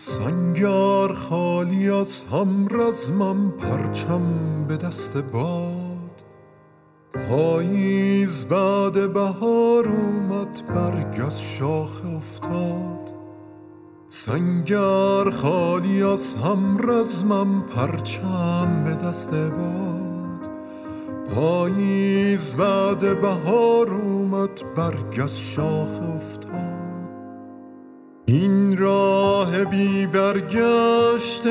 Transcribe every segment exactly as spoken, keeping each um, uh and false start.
سنگر خالی از هم رزمم، پرچم به دست باد. پاییز بعد بهار اومد، برگ از شاخه افتاد. سنگر خالی از هم رزمم، پرچم به دست باد. پاییز بعد بهار اومد، برگ از شاخه افتاد. این راه بی برگشت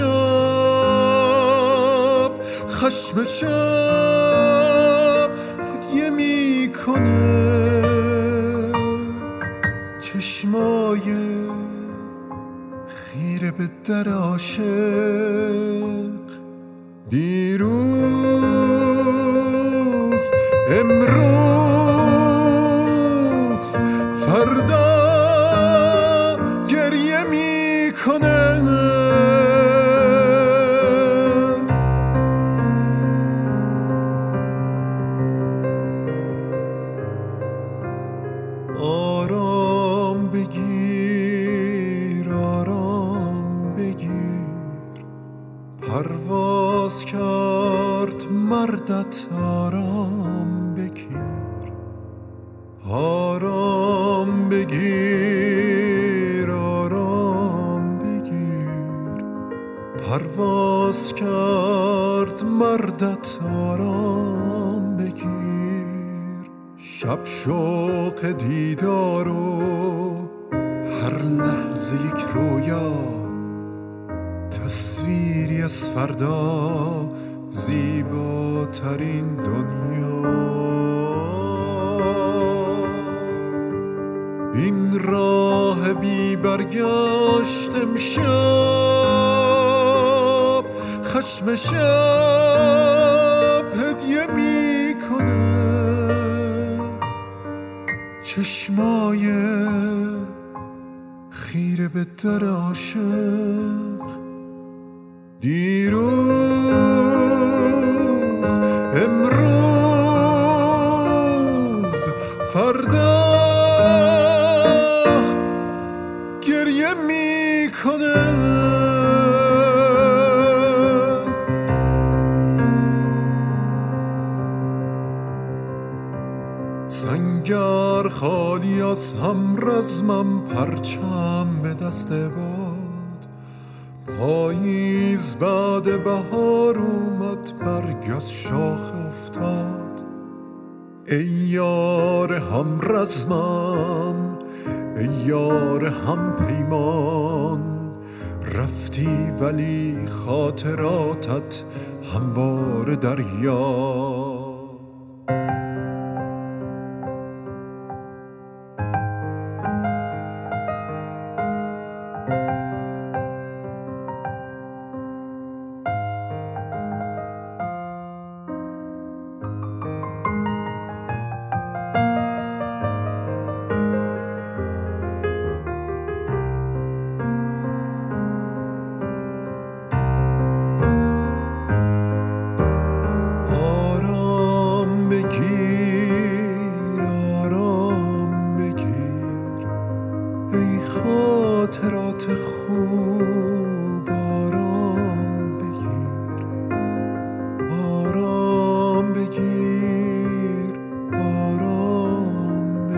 امشب، خشم شب هدیه میکنه. چشمای خیره به در عاشق، دیروز امروز فردا گریه میکنه. آرام بگیر آرام بگیر، پرواز کرد مردت. آرام بگیر آرام بگیر آرام بگیر، پرواز کرد مردت. آرام بگیر. شب شوق دیدار و هر لحظه یک رویا، تصویری از فردا، زیباترین دنیا. این راه بی برگشت امشب، خشم شب هدیه میکنه. چشمای خیره به در عاشق، دیروز امروز فردا گریه میکنه. سنگر خالی از هم رزمم، پرچم به دست باد. پاییز بعد بهار اومد، برگ از شاخه افتاد. ای یار هم رزمم، ای یار هم پیمان، رفتی ولی خاطراتت هموار دریا. خاطرات خوب آرام بگیر، آرام بگیر، آرام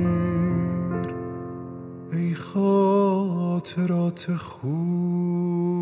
بگیر. ای خاطرات خوب